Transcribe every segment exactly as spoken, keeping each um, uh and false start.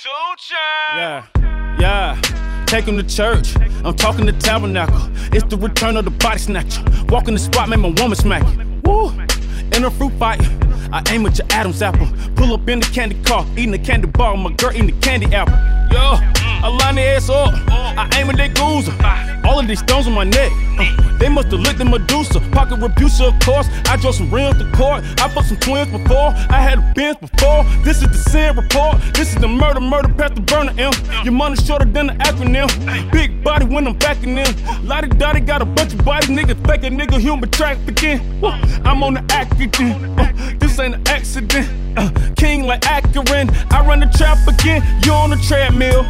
Two Chainz. Yeah, yeah. Take him to church. I'm talking the tabernacle. It's the return of the body snatcher. Walk in the spot, make my woman smack it. Woo! In a fruit fight, I aim at your Adam's apple. Pull up in the candy car, eating the candy bar. My girl eating the candy apple. Yo, I line their ass up. I aim at their goose. All of these stones on my neck. Uh, they must have licked the Medusa. Pocket Rebusa, of course. I drove some rims to court. I fucked some twins before. I had a Benz before. This is the sin report. This is the murder, murder, past the burner M. Your money's shorter than the acronym. Big body when I'm backing in. Lottie Dottie got a bunch of bodies. Nigga fake a nigga human trafficking. I'm on the accident. Uh, this ain't an accident. Uh, king like Akron. I run the trap again. You on the treadmill.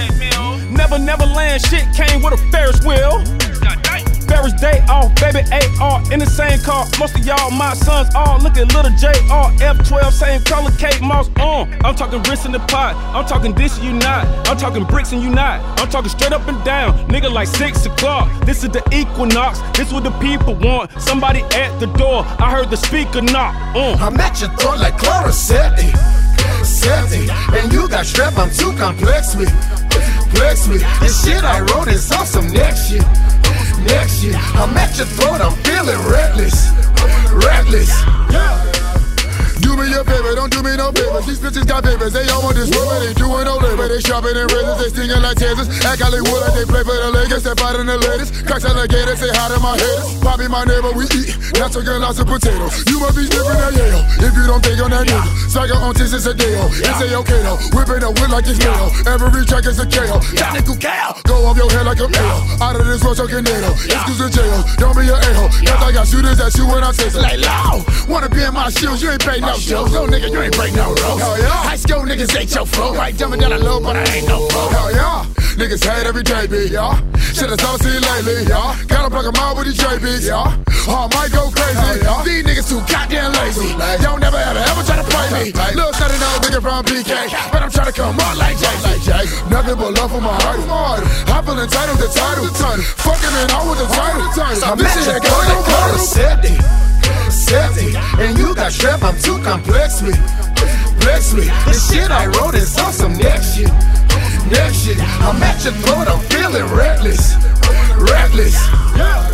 Never, never land shit came with a Ferris wheel. Ferris day off, baby A R in the same car. Most of y'all, my sons, all look at little J R F twelve, same color, Kate Moss on. Uh. I'm talking wrist in the pot. I'm talking this and you not. I'm talking bricks and you not. I'm talking straight up and down. Nigga like six o'clock. This is the equinox. This what the people want. Somebody at the door. I heard the speaker knock. Uh. I'm at your throat like Chlorosetti. Seventy, and you got strep, I'm too complex with. Flex me, this shit I wrote is awesome next year. Next year, I'm at your throat, I'm feeling reckless. Reckless. Yeah. Do me a favor, don't do me no favors. These bitches got favors, they all want this woman, they doing no labor. They shopping in razors, they stinging like tasers. Act Hollywood like they play for the Lakers. Step out in the latest, cracks alligators, say hi to my haters. Poppy my neighbor, we eat natural gun, lots of potatoes. You must be sniffing at Yale, if you don't think on that nigga. Swagger on this is a deal, it's a okay though. Whipping the whip like it's nail, every track is a K O. Technical cow, go off your head like a nail. Out of this world, choking nail. Excuse the jail, don't be an a-hole. Cause I got shooters that shoot when I say so. Like loud, wanna be in my shoes, you ain't pay no shows. No nigga, you ain't break no rules. Hell yeah. High school niggas ain't your flow. Right jumping down the low, but I ain't no flow. Hell yeah. Niggas hate every day, B, yeah. Shit I started seeing lately, yeah. Gotta plug them out with these J Bs, yeah. Oh, I might go crazy. Yeah. These niggas too goddamn lazy. Don't never ever ever try to play me. Little started out nigga from B K, but I'm trying to come on like Jay. Like Jay. Nothing but love for my heart. I feel entitled to title. Fucking man, I with the title. I'm at your throat like Chlorosetti. Seventy, and you got strep, I'm too complex with. Flex with. This shit I wrote is awesome next year. Next year, I'm at your throat, I'm feeling reckless. Reckless. Yeah.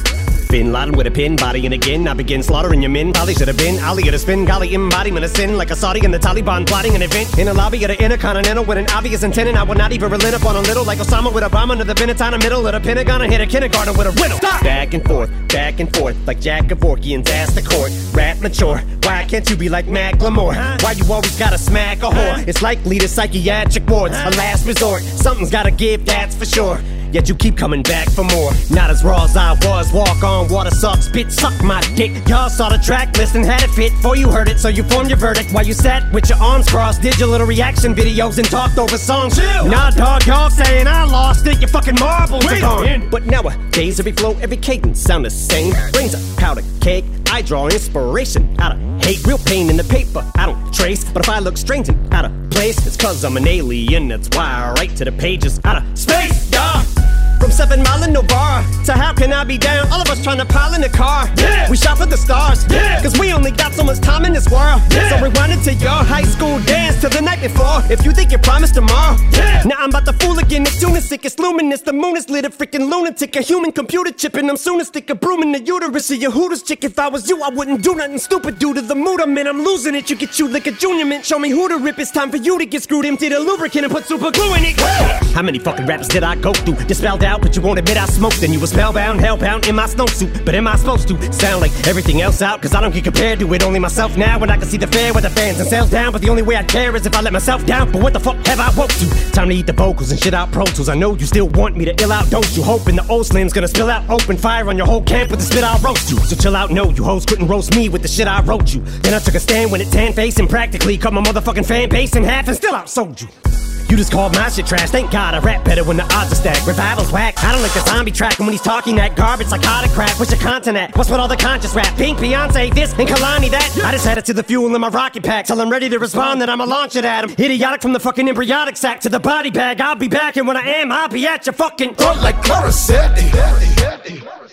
Bin Laden with a pin, bodying again. I begin slaughtering your men. Probably should have been Ali at a spin. Golly, embodiment of sin. Like a Saudi and the Taliban plotting an event. In a lobby at an intercontinental with an obvious intent. And I will not even relent upon a little. Like Osama with a bomb under the Benetton, middle of the Pentagon. I hit a kindergarten with a riddle. Stop! Back and forth, back and forth. Like Jack Kevorkian's ass to court. Rap mature. Why can't you be like Macklemore? Why you always gotta smack a whore? It's likely the psychiatric wards. A last resort. Something's gotta give, that's for sure. Yet you keep coming back for more. Not as raw as I was. Walk on, water sucks, bitch, suck my dick. Y'all saw the track list and had it fit before you heard it, so you formed your verdict while you sat with your arms crossed, did your little reaction videos and talked over songs. Chill. Nah, dog, y'all saying I lost it. Your fucking marbles Wait are gone. But nowadays, every flow, every cadence sound the same. Brains a powder cake. I draw inspiration out of hate. Real pain in the paper. I don't trace, but if I look strange and out of place, it's cause I'm an alien. That's why I write to the pages out of space. Yeah. From Seven Mile in Novara to How Can I Be Down? All of us trying to pile in the car. Yeah. We shot for the stars. Yeah. Cause we only got so much time in this world. Yeah. So rewind it to your high school dance to the night before. If you think you promised tomorrow. Yeah. Now I'm about to fool again. It's lunatic, it's luminous. The moon is lit, a freaking lunatic. A human computer chip, and I'm soon to stick a broom in the uterus of your Hooters chick. If I was you, I wouldn't do nothing stupid due to the mood I'm in. I'm losing it. You get you like a junior mint. Show me who to rip. It's time for you to get screwed. Empty the lubricant and put super glue in it. Yeah. How many fucking rappers did I go through? You spelled out, but you won't admit I smoked. Then you were spellbound, hellbound in my snowsuit. But am I supposed to sound like everything else out? Cause I don't get compared to it, only myself now. When I can see the fair with the fans and sales down. But the only way I care is if I let myself down. But what the fuck have I woke to? Time to eat the vocals and shit out Pro Tools. I know you still want me to ill out, don't you? Hoping the old slim's gonna spill out. Open fire on your whole camp with the spit I'll roast you. So chill out, no, you hoes couldn't roast me with the shit I wrote you. Then I took a stand when it tan face and practically cut my motherfucking fan base in half and still outsold you. You just called my shit trash, thank God I rap better when the odds are stacked. Revival's whack, I don't like the zombie track. And when he's talking that garbage psychotic crap, what's your content at? What's with all the conscious rap? Pink, Beyonce, this, and Kalani that. I just added to the fuel in my rocket pack till I'm ready to respond that I'ma launch it at him. Idiotic from the fucking embryonic sac to the body bag. I'll be back, and when I am, I'll be at your fucking throat like Chlorosetti.